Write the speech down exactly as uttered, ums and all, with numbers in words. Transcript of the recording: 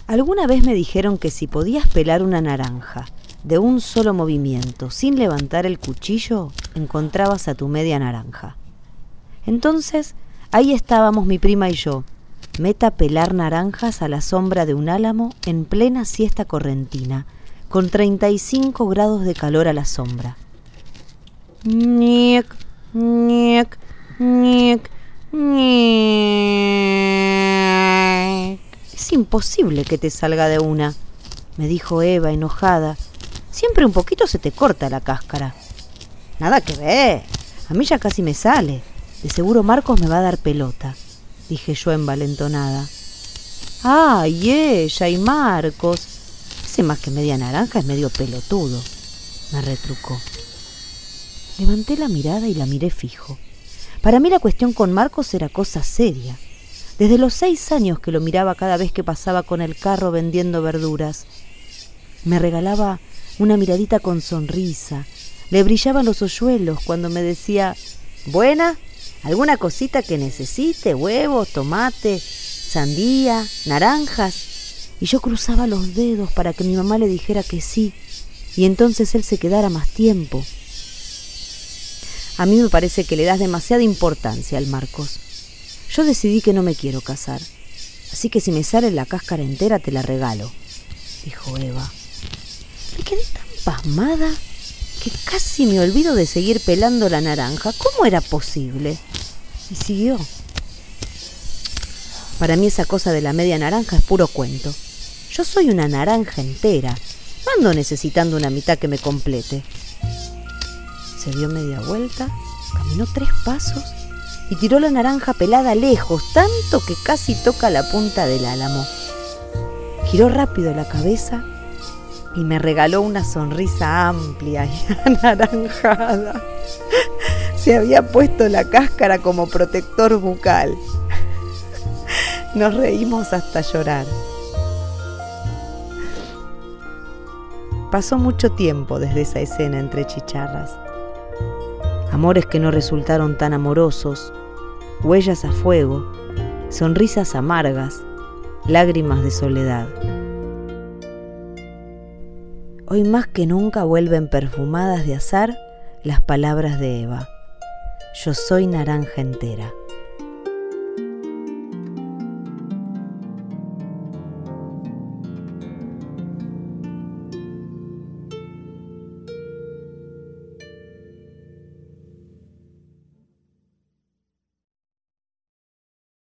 Alguna vez me dijeron que si podías pelar una naranja de un solo movimiento, sin levantar el cuchillo, encontrabas a tu media naranja. Entonces, ahí estábamos mi prima y yo, meta a pelar naranjas a la sombra de un álamo en plena siesta correntina, con treinta y cinco grados de calor a la sombra. Ñic, ñic, ñic, ñic. Es imposible que te salga de una, me dijo Eva enojada. Siempre un poquito se te corta la cáscara. Nada que ver, a mí ya casi me sale. De seguro Marcos me va a dar pelota, dije yo envalentonada. Ay, ella y Marcos. Ese más que media naranja es medio pelotudo, me retrucó. Levanté la mirada y la miré fijo. Para mí la cuestión con Marcos era cosa seria. Desde los seis años que lo miraba cada vez que pasaba con el carro vendiendo verduras. Me regalaba una miradita con sonrisa. Le brillaban los hoyuelos cuando me decía: ¿buena? ¿Alguna cosita que necesite? ¿Huevos, tomate, sandía, naranjas? Y yo cruzaba los dedos para que mi mamá le dijera que sí, y entonces él se quedara más tiempo. A mí me parece que le das demasiada importancia al Marcos. Yo decidí que no me quiero casar, así que si me sale la cáscara entera te la regalo, dijo Eva. Me quedé tan pasmada que casi me olvido de seguir pelando la naranja. ¿Cómo era posible? Y siguió. Para mí esa cosa de la media naranja es puro cuento. Yo soy una naranja entera. No ando necesitando una mitad que me complete. Se dio media vuelta, caminó tres pasos y tiró la naranja pelada lejos, tanto que casi toca la punta del álamo. Giró rápido la cabeza y me regaló una sonrisa amplia y anaranjada. Se había puesto la cáscara como protector bucal. Nos reímos hasta llorar. Pasó mucho tiempo desde esa escena entre chicharras. Amores que no resultaron tan amorosos, huellas a fuego, sonrisas amargas, lágrimas de soledad. Hoy más que nunca vuelven perfumadas de azar las palabras de Eva. Yo soy naranja entera.